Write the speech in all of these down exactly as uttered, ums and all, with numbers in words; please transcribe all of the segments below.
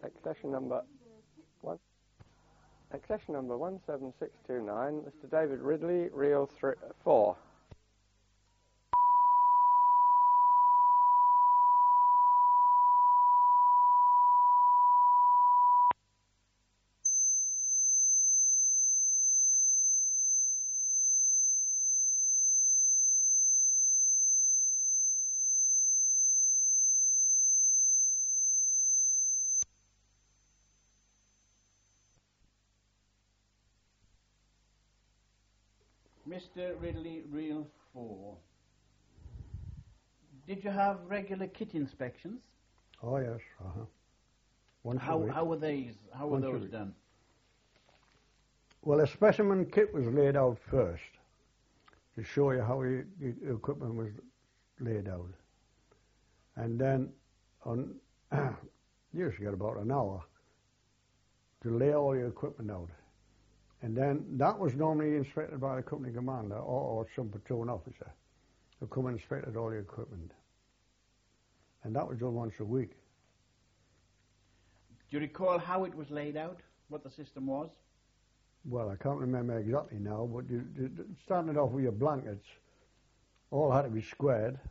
accession number one, accession number one seven six two nine, Mister David Ridley, reel three, four. Mister Ridley, reel four. Did you have regular kit inspections? Oh yes, uh-huh. Once how, a week. How were these? How were Once a those week. done? Well, a specimen kit was laid out first to show you how your, your equipment was laid out, and then on you used to get about an hour to lay all your equipment out. And then that was normally inspected by the company commander or, or some platoon officer who come and inspected all the equipment. And that was done once a week. Do you recall how it was laid out, what the system was? Well, I can't remember exactly now, but you, you, starting it off with your blankets, all had to be squared.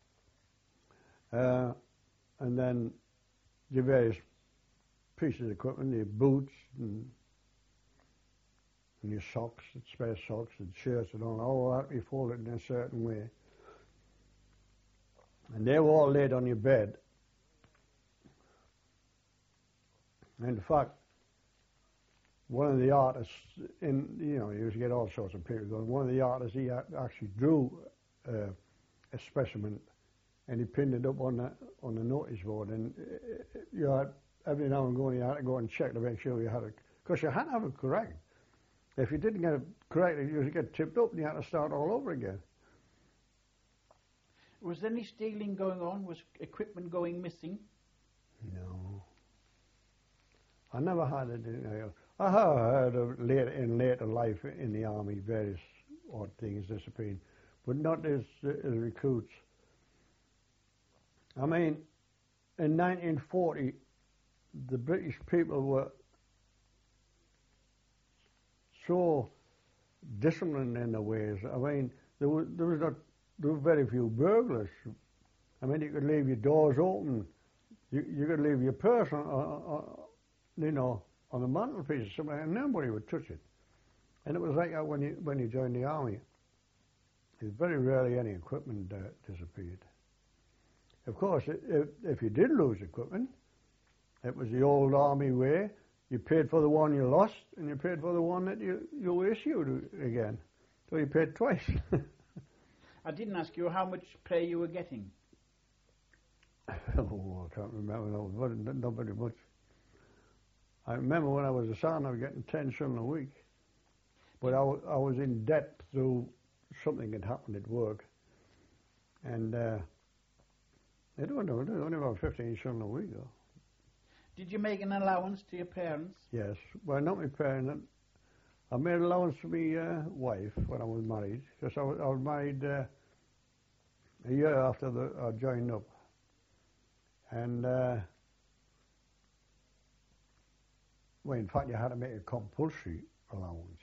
Uh, and then your various pieces of equipment, your boots and and your socks, and spare socks and shirts and all, all that to be folded in a certain way. And they were all laid on your bed. And in fact, one of the artists, in you know, you used to get all sorts of people going, one of the artists, he actually drew uh, a specimen and he pinned it up on the, on the notice board, and uh, you had, every now and then you had to go and check to make sure you had it, because you had to have it correct. If you didn't get it correct, you used to get tipped up and you had to start all over again. Was any stealing going on? Was equipment going missing? No. I never had it. You know, I have heard of later, in later life in the army, various odd things disappearing, but not as, uh, as recruits. I mean, in nineteen forty, the British people were so disciplined in their ways. I mean, there was, there was not, there were very few burglars. I mean, you could leave your doors open. You, you could leave your purse on, on, on, you know, on the mantelpiece or something, and nobody would touch it. And it was like that when you when you joined the army. There's very rarely any equipment uh, disappeared. Of course, if, if you did lose equipment, it was the old army way. You paid for the one you lost, and you paid for the one that you, you issued again. So you paid twice. I didn't ask you how much pay you were getting. Oh, I can't remember. No, not, not very much. I remember when I was a sergeant, I was getting ten shillings a week. But I, I was in debt through something that happened at work. And uh, it was only about fifteen shillings a week, though. Did you make an allowance to your parents? Yes. Well, not my parents. I made allowance to my uh, wife when I was married, because I was, I was married uh, a year after the, I joined up. And, uh, well, in fact, you had to make a compulsory allowance.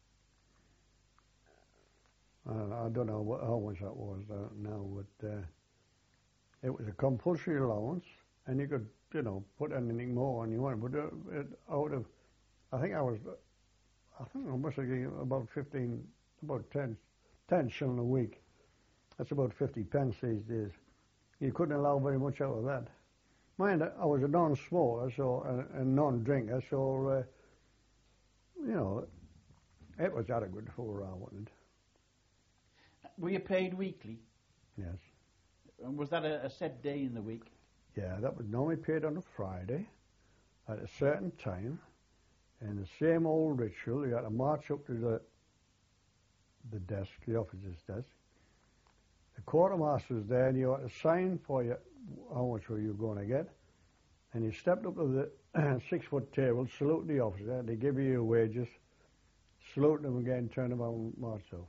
Uh, I don't know what, how much that was uh, now, but uh, it was a compulsory allowance, and you could, you know, put anything more on you wanted. But uh, it, out of, I think I was, I think I must have given about fifteen, about ten, ten shillings a week. That's about fifty pence these days. You couldn't allow very much out of that. Mind, I was a non-smoker, so a, a non-drinker, so uh, you know, it was adequate for what I wanted. Were you paid weekly? Yes. And was that a, a set day in the week? Yeah, that was normally paid on a Friday at a certain time, and the same old ritual. You had to march up to the the desk, the officer's desk. The quartermaster was there, and you had to sign for you how much were you going to get. And you stepped up to the six-foot table, salute the officer, they give you your wages, salute them again, turn them out and march off.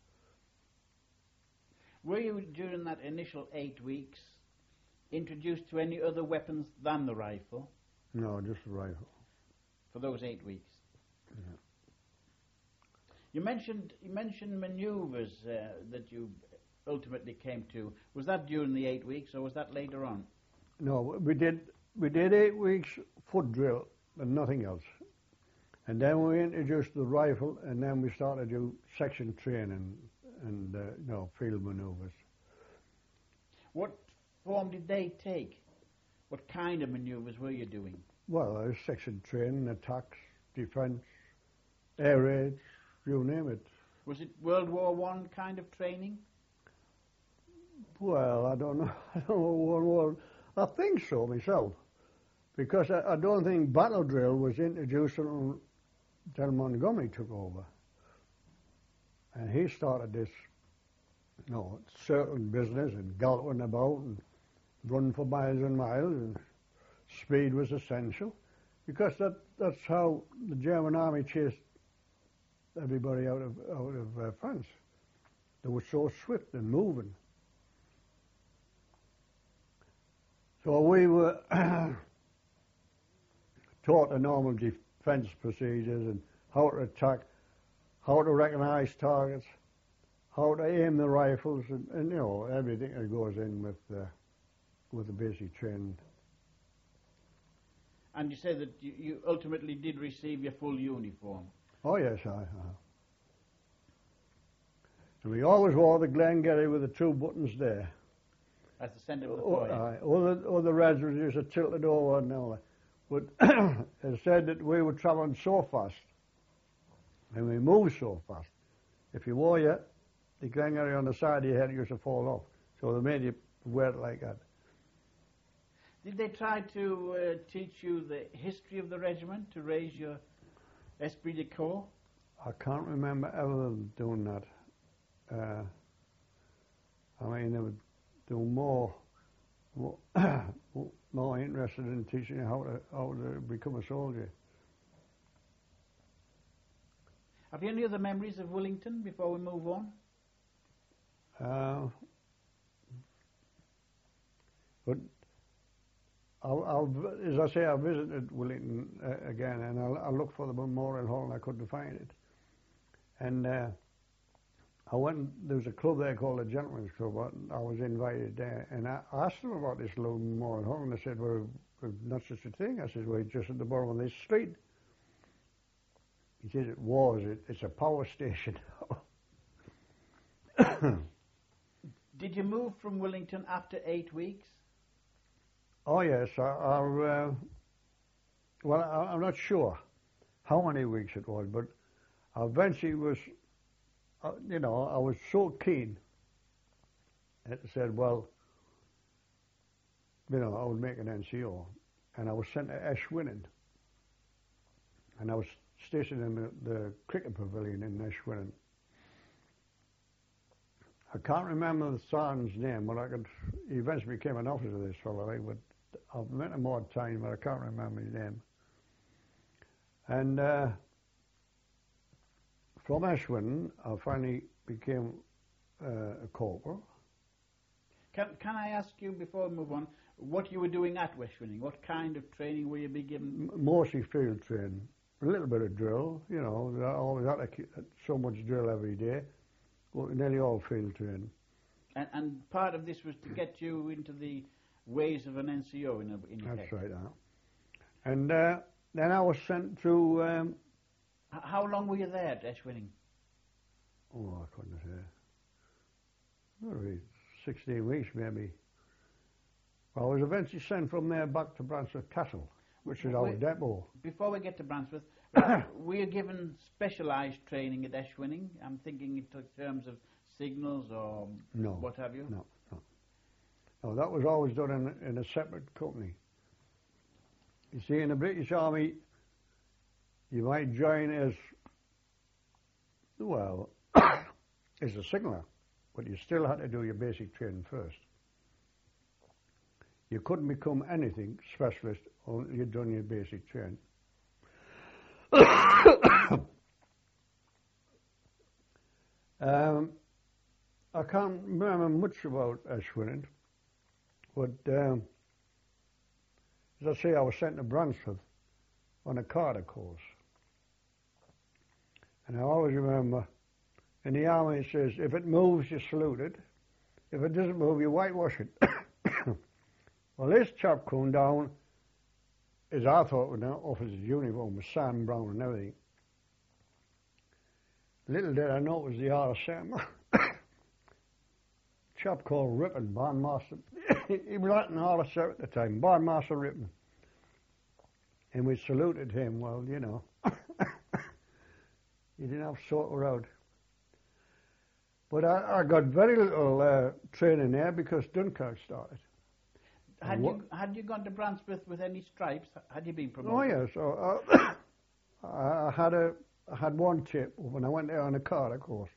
Were you, during that initial eight weeks, introduced to any other weapons than the rifle? No, just a rifle. For those eight weeks. Yeah. You mentioned you mentioned manoeuvres uh, that you ultimately came to. Was that during the eight weeks, or was that later on? No, we did we did eight weeks foot drill and nothing else. And then we introduced the rifle, and then we started to do section training and uh, you know, field manoeuvres. What form did they take? What kind of manoeuvres were you doing? Well, uh, section training, attacks, defence, air raids, you name it. Was it World War One kind of training? Well, I don't know. I don't know what war. I think so myself, because I, I don't think battle drill was introduced until until Montgomery took over. And he started this, you know, circling business and galloping about and running for miles and miles, and speed was essential, because that, that's how the German army chased everybody out of, out of uh, France. They were so swift and moving. So we were taught the normal defense procedures and how to attack, how to recognize targets, how to aim the rifles, and, and you know, everything that goes in with uh, with the basic training. And you said that you, you ultimately did receive your full uniform. Oh yes, I. Uh, and we always wore the Glengarry with the two buttons there. At the centre of the Oh, forehead. aye. All the all the reds were just tilted over and all that. But it said that we were travelling so fast, and we moved so fast. If you wore your the Glengarry on the side of your head, it used to fall off. So they made you wear it like that. Did they try to uh, teach you the history of the regiment to raise your esprit de corps? I can't remember ever doing that. Uh, I mean, they would do more, more, more interested in teaching you how to how to become a soldier. Have you any other memories of Wellington before we move on? Uh, but I'll, I'll, as I say, I visited Wellington uh, again, and I'll, I'll look for the memorial hall, and I couldn't find it. And uh, I went. There was a club there called the Gentlemen's Club. I was invited there, and I asked them about this little memorial hall, and they said, "Well, not such a thing." I said, "Well, just at the bottom of this street." He said, "It was. It, it's a power station." Did you move from Wellington after eight weeks? Oh yes, I, I uh, well, I, I'm not sure how many weeks it was, but I eventually was, uh, you know, I was so keen. It said, well, you know, I would make an N C O, and I was sent to Eschwinning, and I was stationed in the, the cricket pavilion in Eschwinning. I can't remember the sergeant's name, but I could. He eventually became an officer, this fellow. I would. I've met him more time, but I can't remember his name. And uh, from Eschwinning, I finally became uh, a corporal. Can Can I ask you before we move on what you were doing at Eschwinning? What kind of training were you being given? M- mostly field training, a little bit of drill. You know, I always had to keep so much drill every day. Well, nearly all field training. And, and part of this was to get you into the ways of an N C O in, a, in That's effect. right, now. And uh, then I was sent to. Um, H- how long were you there at Eschwinning? oh, I couldn't say. Maybe sixteen weeks, maybe. Well, I was eventually sent from there back to Bransworth Castle, which is our Wait. depot. Before we get to Bransworth, uh, were you given specialised training at Eschwinning? I'm thinking in t- terms of signals or No. what have you? No, no. No, that was always done in, in a separate company. You see, in the British Army, you might join as, well, as a signaller, but you still had to do your basic training first. You couldn't become anything specialist until you'd done your basic training. um, I can't remember much about Eschwinning, but um, as I say, I was sent to Brunswick on a Carter course. And I always remember, in the army it says, if it moves, you salute it. If it doesn't move, you whitewash it. Well, this chap come down, as I thought, with off his uniform, with sand brown and everything. Little did I know it was the R S M. Chap called Rippon, Bandmaster. He was at an R S M at the time, Bandmaster Rippon. And we saluted him. Well, you know, he didn't have to sort her out. But I, I got very little uh, training there because Dunkirk started. Had you had you gone to Brunswick with any stripes? Had you been promoted? Oh yes, so, uh, I had a I had one tip when I went there on a Carter course,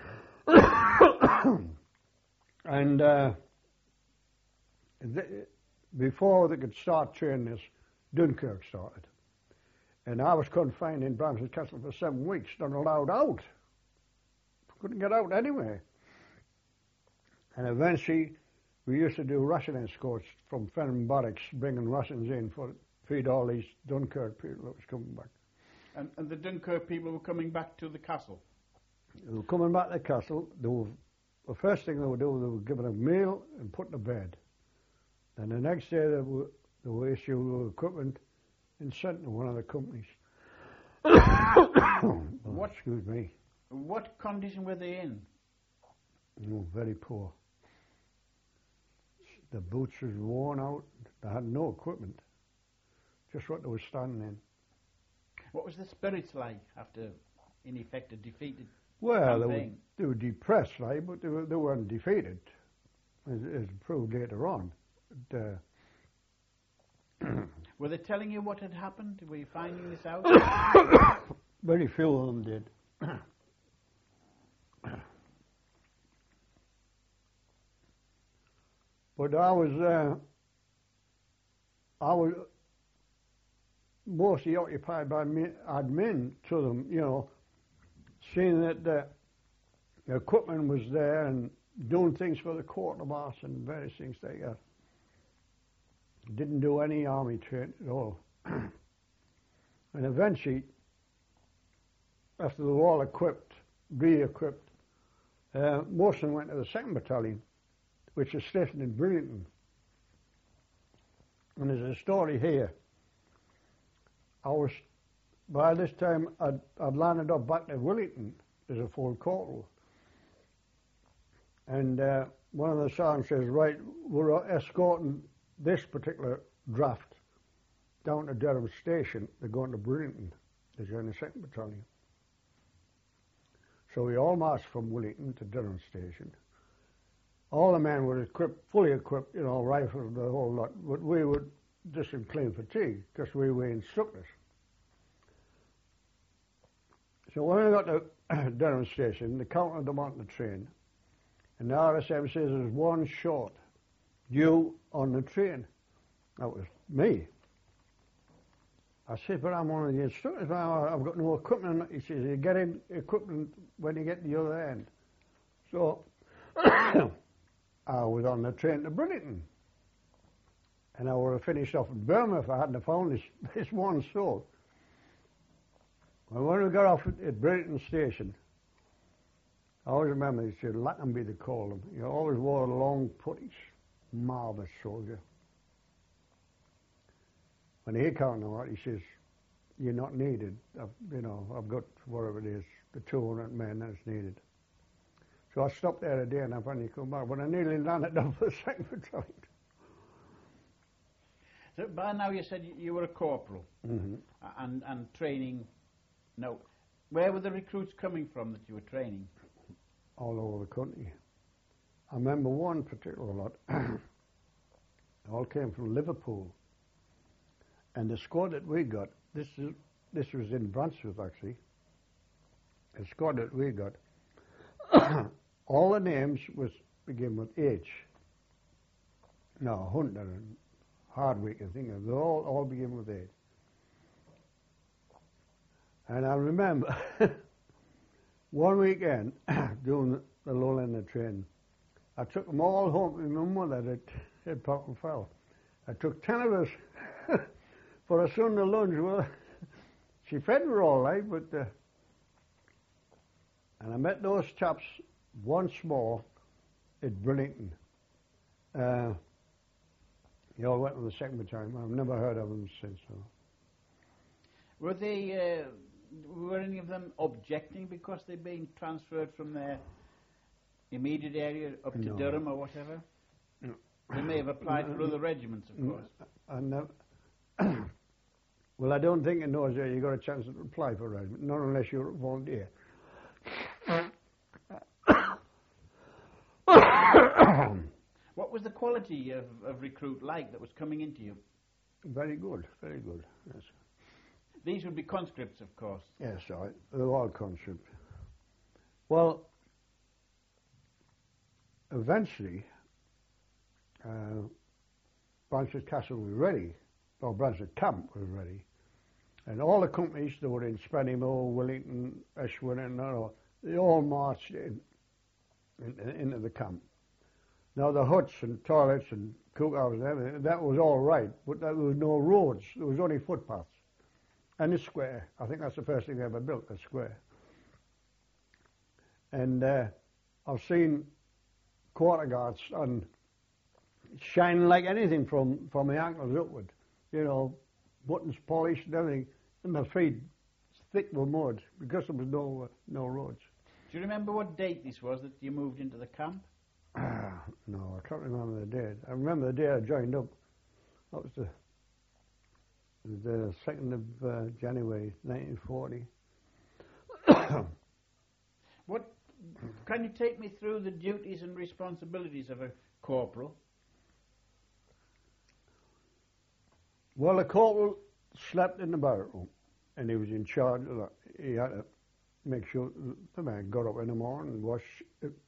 and uh, th before they could start training us, Dunkirk started, and I was confined in Brunswick Castle for seven weeks, not allowed out. Couldn't get out anyway, and eventually. We used to do ration escorts from Fenham Barracks, bringing rations in for feed all these Dunkirk people that was coming back. And, and the Dunkirk people were coming back to the castle? They were coming back to the castle. They were, the first thing they would do, they were given a meal and put to bed. And the next day they were, they were issued equipment and sent to one of the companies. oh, what, excuse me. What condition were they in? Oh, very poor. The boots was worn out. They had no equipment, just what they were standing in. What was the spirits like after, in effect, a defeated Well, they were, campaign? they were depressed, right? But they, were, they weren't defeated, as, as proved later on. But, uh, were they telling you what had happened? Were you finding this out? very few of them did. But I was, uh, I was mostly occupied by admin to them, you know, seeing that the equipment was there and doing things for the quartermaster and various things like that. Didn't do any army training at all. And eventually, after they were all equipped, re-equipped, uh, most of them went to the second Battalion, which is stationed in Bridgeton. And there's a story here. I was, by this time, I'd, I'd landed up back at Willington as a full corporal. And uh, one of the sergeants says, right, we're escorting this particular draft down to Durham Station. They're going to Bridgeton. They're going to the second Battalion. So we all marched from Willington to Durham Station. All the men were equipped, fully equipped, you know, rifles, the whole lot. But we were just in clean fatigue because we were instructors. So when we got to Durham Station, they counted them on the train. And the R S M says there's one short due on the train. That was me. I said, but I'm one of the instructors. I've got no equipment. He says, you get in equipment when you get to the other end. So I was on the train to Bridgeton. And I would have finished off in Burma if I hadn't found this, this one sword. Well, when we got off at, at Bridgeton Station, I always remember they said, Lackenby they called him. He always wore long puttees. Marvellous soldier. When he came out, he says, you're not needed. I've, you know, I've got whatever it is, the two hundred men that's needed. So I stopped there a day and I finally come back, but I nearly landed up for the second battalion. So by now you said you were a corporal Mm-hmm. and, and training. No, where were the recruits coming from that you were training? All over the country. I remember one particular lot. They all came from Liverpool. And the squad that we got, this is this was in Brunswick actually. The squad that we got, all the names was begin with H. No, Hunter and Hardwick and things. They all all begin with H. And I remember one weekend doing the lull in the train, I took them all home to my mother at, at Pop and Fell. I took ten of us for a Sunday lunch. Well, she fed me all right, but uh, and I met those chaps once more at Bridlington. Uh, they all went on the second time. I've never heard of them since. So. Were they? Uh, were any of them objecting because they'd been transferred from their immediate area up to No. Durham or whatever? No. They may have applied for other regiments, of course. I never. Well, I don't think in those days you got a chance to apply for a regiment, not unless you're a volunteer. What was the quality of, of recruit like that was coming into you? Very good, very good. Yes, These would be conscripts, of course. yes, I, they're all conscript. Well, eventually, uh, Bransford Castle was ready, or Bransford Camp was ready, and all the companies that were in Spennymoor, Willington, Ashwin, and all, they all marched in, in, into the camp. Now the huts and toilets and cookhouses and everything, that was all right, but there was no roads. There was only footpaths. And a square. I think that's the first thing they ever built, a square. And uh, I've seen quarter guards on shining like anything from, from the ankles upward. You know, buttons polished and everything. And my feet thick with mud because there was no, uh, no roads. Do you remember what date this was that you moved into the camp? No, I can't remember the date. I remember the day I joined up. That was the the second of uh, January, nineteen forty. What can you take me through the duties and responsibilities of a corporal? Well, the corporal slept in the barrack room, and he was in charge of that. He had to make sure the man got up in the morning and washed.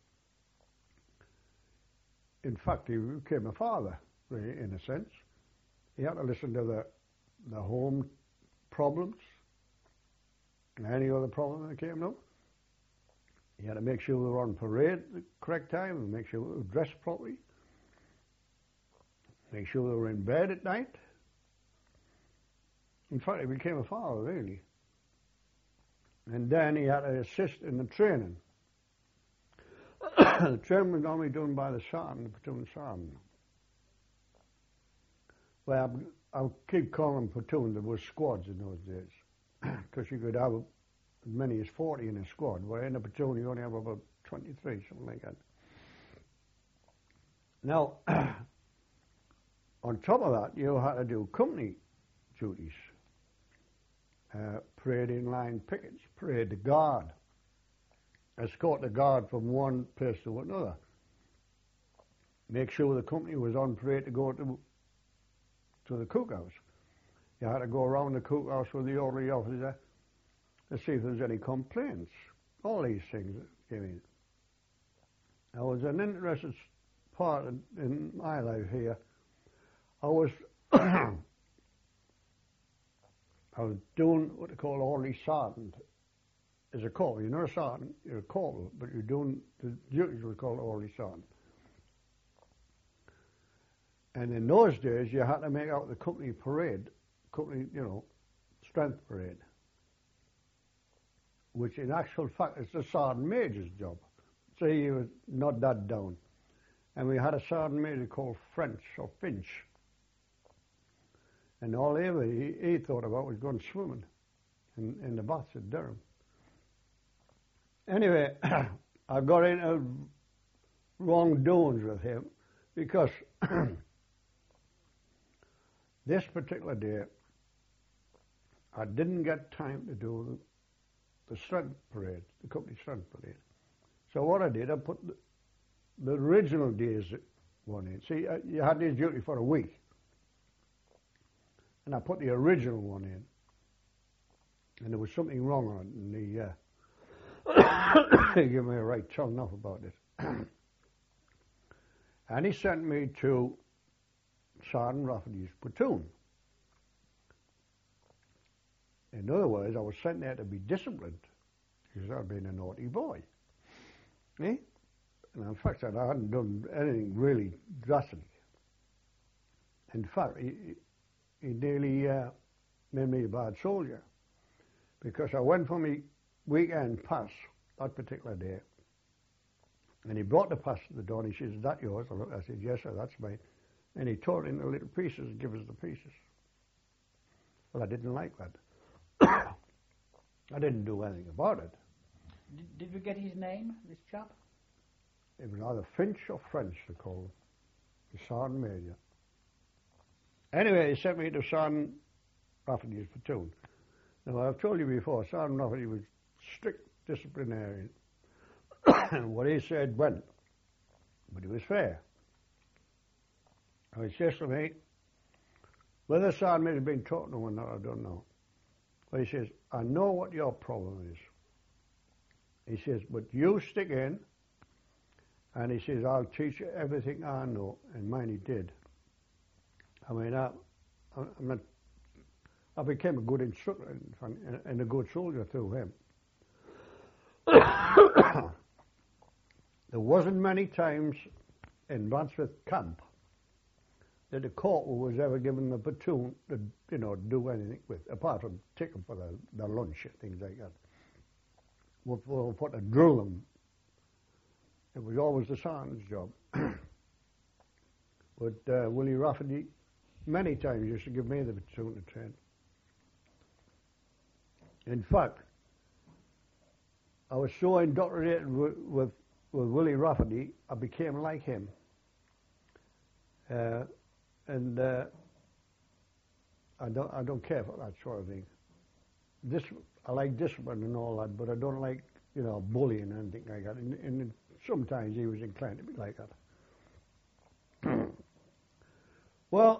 In fact, he became a father, really, in a sense. He had to listen to the the home problems and any other problem that came up. He had to make sure we were on parade at the correct time and make sure we were dressed properly. Make sure we were in bed at night. In fact, he became a father, really. And then he had to assist in the training. The training was normally done by the sergeant, the platoon sergeant. Well, I'll keep calling them platoon. There were squads in those days, because you could have as many as forty in a squad. Well, in a platoon, you only have about twenty-three, something like that. Now, on top of that, you had to do company duties. Uh, parade in line pickets, parade the guard, escort the guard from one place to another. Make sure the company was on parade to go to to the cookhouse. You had to go around the cookhouse with the orderly officer to see if there's any complaints. All these things came in. Now, it was an interesting part in, in my life here. I was I was doing what they call orderly sergeant. As a corporal, you're not a sergeant, you're a corporal, but you're doing the duties we call orderly sergeant. And in those days, you had to make out the company parade, company, you know, strength parade, which in actual fact is the sergeant major's job. So he was not that down. And we had a sergeant major called French or Finch. And all ever he, he thought about was going swimming in, in the baths at Durham. Anyway, I got into wrongdoings with him because this particular day I didn't get time to do the, the strength parade, the company strength parade. So what I did, I put the, the original days one in. See, uh, you had this duty for a week. And I put the original one in. And there was something wrong on it. And the, uh, he gave me a right telling off about it. And he sent me to Sergeant Rafferty's platoon. In other words, I was sent there to be disciplined because I'd been a naughty boy. Eh? And in fact, I hadn't done anything really drastic. In fact, he, he nearly uh, made me a bad soldier, because I went for my weekend pass that particular day, and he brought the pass to the door, and he says, "Is that yours?" I looked, I said, "Yes, sir, that's mine." And he tore it into little pieces and gave us the pieces. Well, I didn't like that. I didn't do anything about it. Did, did we get his name, this chap? It was either Finch or French, they called him, the Sergeant Major. Anyway, he sent me to Sergeant Rafferty's platoon. Now, I've told you before, Sergeant Rafferty was strict disciplinarian. And what he said went, but he was fair. And he says to me, whether Sergeant Major has been talking to him or not, I don't know. But he says, "I know what your problem is." He says, "But you stick in," and he says, "I'll teach you everything I know." And mine he did. I mean, I, I'm not, I became a good instructor and, and a good soldier through him. There wasn't many times in Bransford camp that the corporal was ever given the platoon to, you know, do anything with, apart from take them for their, their lunch and things like that. What, what to drill them. It was always the sergeant's job. But uh, Willie Rafferty many times used to give me the platoon to train. In fact, I was so indoctrinated with, with, with Willie Rafferty, I became like him. Uh, and uh, I don't I don't care for that sort of thing. This I like discipline and all that, but I don't like, you know, bullying and anything like that. And, and sometimes he was inclined to be like that. Well,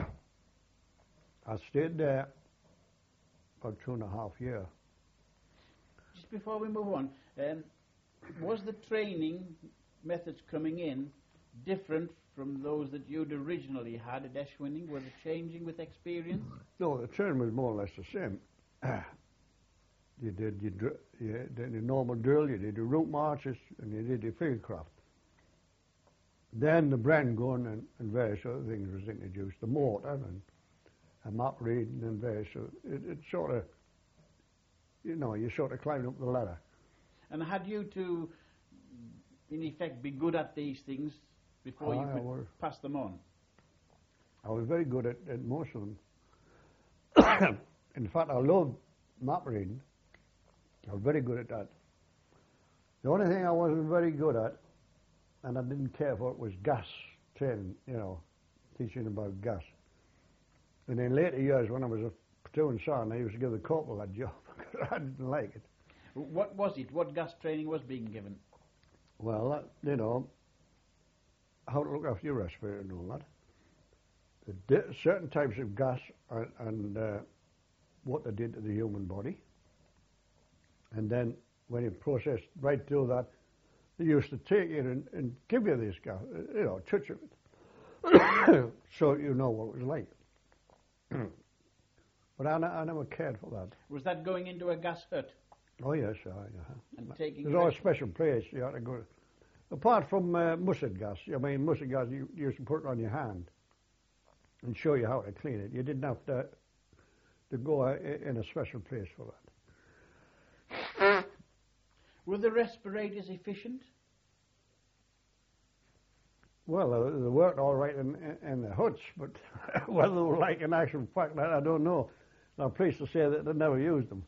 I stayed there for two and a half years. Just before we move on, um, was the training methods coming in different from those that you'd originally had at Eschwinning? Were they changing with experience? No, the training was more or less the same. You did your, dr- you did your normal drill, you did your route marches, and you did your fieldcraft. Then the Bren gun and, and various other things was introduced, the mortar and, and map reading and various other, it, it sort of, you know, you sort of climbed up the ladder. And had you to, in effect, be good at these things before you I could was, pass them on? I was very good at, at most of them. In fact, I loved map reading. I was very good at that. The only thing I wasn't very good at, and I didn't care for it, was gas training, you know, teaching about gas. And in later years, when I was a platoon sergeant, I used to give the corporal that job because I didn't like it. What was it? What gas training was being given? Well, that, you know, how to look after your respirator and all that. The di- certain types of gas and, and uh, what they did to the human body. And then when you processed right through that, they used to take it and, and give you this gas, you know, touch of it, so you know what it was like. But I, I never cared for that. Was that going into a gas hut? Oh yes, uh, yeah. And taking There's always a special place you had to go. Apart from uh, mustard gas, I mean mustard gas, you, you used to put it on your hand and show you how to clean it. You didn't have to to go uh, in a special place for that. Were the respirators efficient? Well, uh, they worked all right in, in, in the huts, but whether they were like in actual fact, I don't know. I'm pleased to say that they never used them.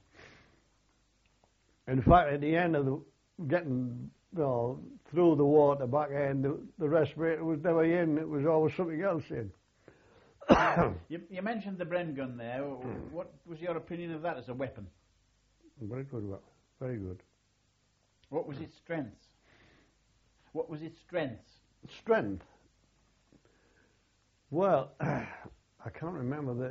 In fact, at the end of the getting, you know, through the war at the back end, the, the respirator was never in. It was always something else in. you, you mentioned the Bren gun there. What was your opinion of that as a weapon? Very good weapon. Very good. What was its strengths? What was its strengths? Strength. Well, I can't remember the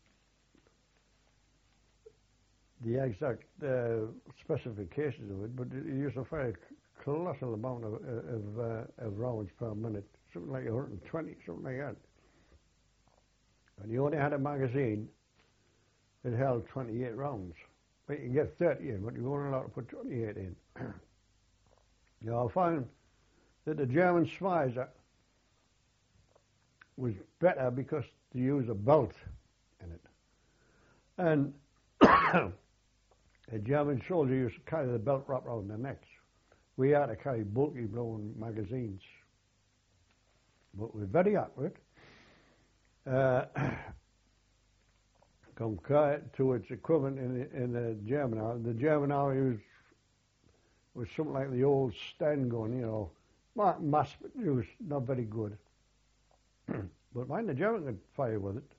the exact uh, specifications of it, but it used a very colossal amount of of, uh, of rounds per minute, something like one hundred twenty, something like that. And you only had a magazine that held twenty-eight rounds. But you can get thirty in, but you're only allowed to put twenty-eight in. You know, I found that the German spies was better because to use a belt in it. And a German soldier used to carry the belt wrapped around their necks. We had to carry bulky blown magazines. But we're very accurate. Uh, compared to its equivalent in the, in the German army. The German army was, was something like the old Sten gun, you know, mass use, not very good. But mind, the German could fire with it.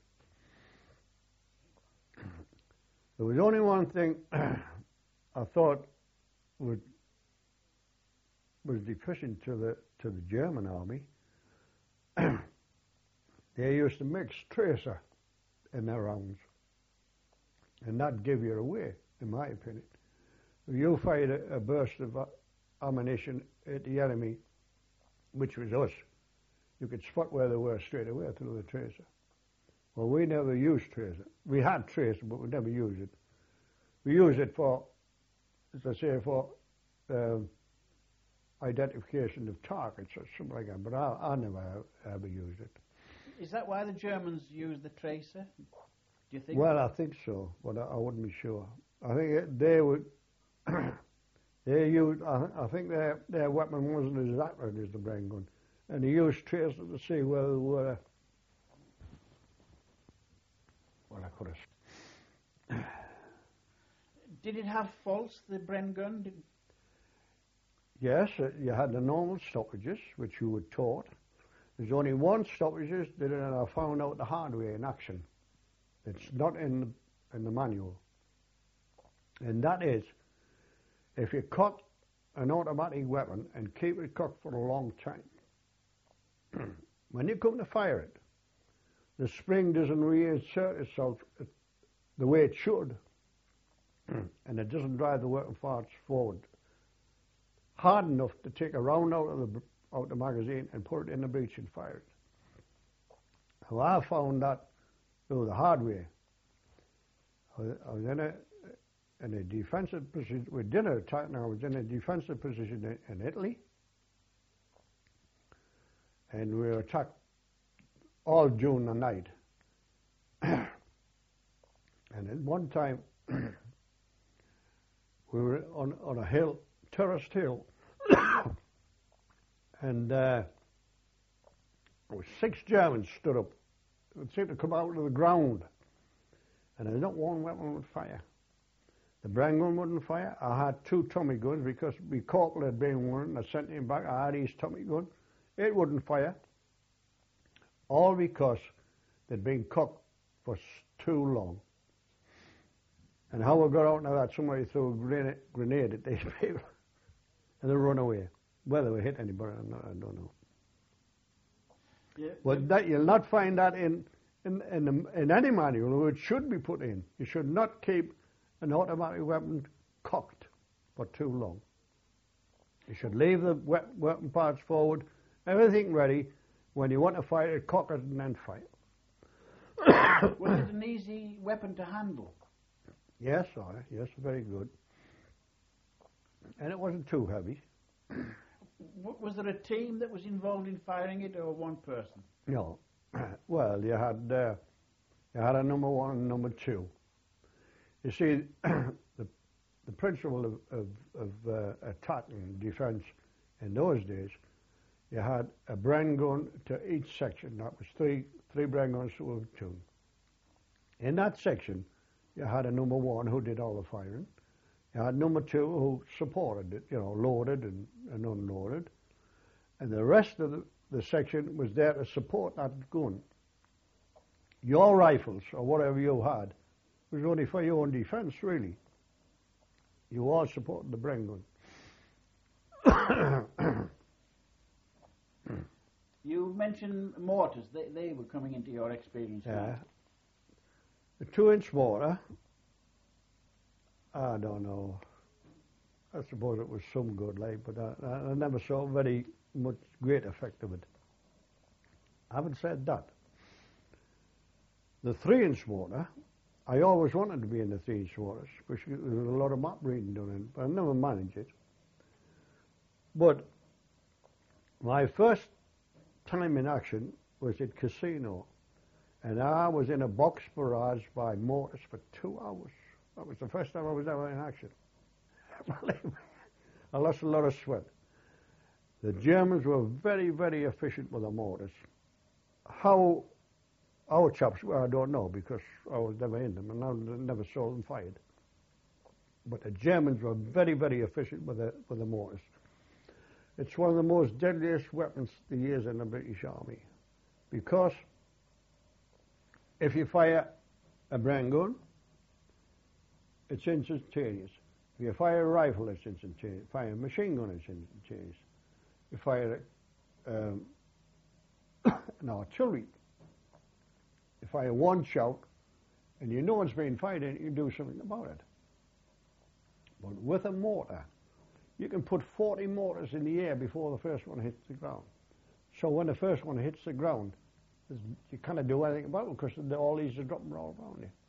There was only one thing I thought would, was deficient to the to the German army. They used to mix tracer in their rounds, and that give you away, in my opinion. If you fired a, a burst of uh, ammunition at the enemy, which was us, you could spot where they were straight away through the tracer. Well, we never used tracer. We had tracer, but we never used it. We used it for, as I say, for um, identification of targets or something like that, but I, I never ever used it. Is that why the Germans used the tracer? Do you think? Well, I think so, but I, I wouldn't be sure. I think it, they would. they used. I, I think their their weapon wasn't as accurate as the Bren gun, and they used tracer to see where they were. Well, I could have. Did it have faults, the Bren gun? Did... Yes, uh, you had the normal stoppages, which you were taught. There's only one stoppages that I found out the hard way in action. It's not in the, in the manual. And that is, if you cock an automatic weapon and keep it cocked for a long time, when you come to fire it, the spring doesn't reinsert itself the way it should, and it doesn't drive the weapon parts forward hard enough to take a round out of the out the magazine and put it in the breech and fire it. Well, I found that through the hard way. I was, I was in a in a defensive position. We did an attack, and I was in a defensive position in, in Italy, and we were attacked all June the night. And at one time, we were on on a hill, terraced hill. And uh, there were six Germans stood up. It seemed to come out of the ground. And there's not one weapon would fire. The Bren gun wouldn't fire. I had two Tommy guns because my corporal had been one, and I sent him back. I had his Tommy gun. It wouldn't fire. All because they'd been cocked for too long. And how we got out of that, somebody threw a grenade, grenade at these people. And they run away. Whether we hit anybody or not, I don't know. Yeah, But that, you'll not find that in in in, the, in any manual. It should be put in. You should not keep an automatic weapon cocked for too long. You should leave the we weapon parts forward, everything ready. When you want to fire it, cock it and then fire. Was it an easy weapon to handle? Yes, sir. Yes, very good. And it wasn't too heavy. Was there a team that was involved in firing it, or one person? No. Well, you had uh, you had a number one and number two. You see, the the principle of of, of uh, attack and defence in those days, you had a Bren gun to each section. That was three three Bren guns to a platoon. In that section, you had a number one who did all the firing. You had number two who supported it, you know, loaded and, and unloaded. And the rest of the, the section was there to support that gun. Your rifles, or whatever you had, was only for your own defense, really. You all supported the Bren gun. You mentioned mortars. They, they were coming into your experience. Yeah. The two-inch mortar, I don't know. I suppose it was some good, like, but I, I never saw very much great effect of it. Having said that, the three-inch mortar, I always wanted to be in the three-inch mortars, because there was a lot of map reading done in it, but I never managed it. But my first time in action was at Casino, And I was in a box barrage by mortars for two hours. That was the first time I was ever in action. Believe me, I lost a lot of sweat. The Germans were very, very efficient with the mortars. How our chaps were, I don't know, because I was never in them, and I never saw them fired. But the Germans were very, very efficient with the, with the mortars. It's one of the most deadliest weapons there is in the British Army, because if you fire a Bren gun, it's instantaneous. If you fire a rifle, it's instantaneous. Fire a machine gun, it's instantaneous. You fire um, an artillery, you fire one shot, and you know it's being fired, and you can do something about it. But with a mortar, you can put forty mortars in the air before the first one hits the ground. So when the first one hits the ground, you can't do anything about it because all these are dropping all around you.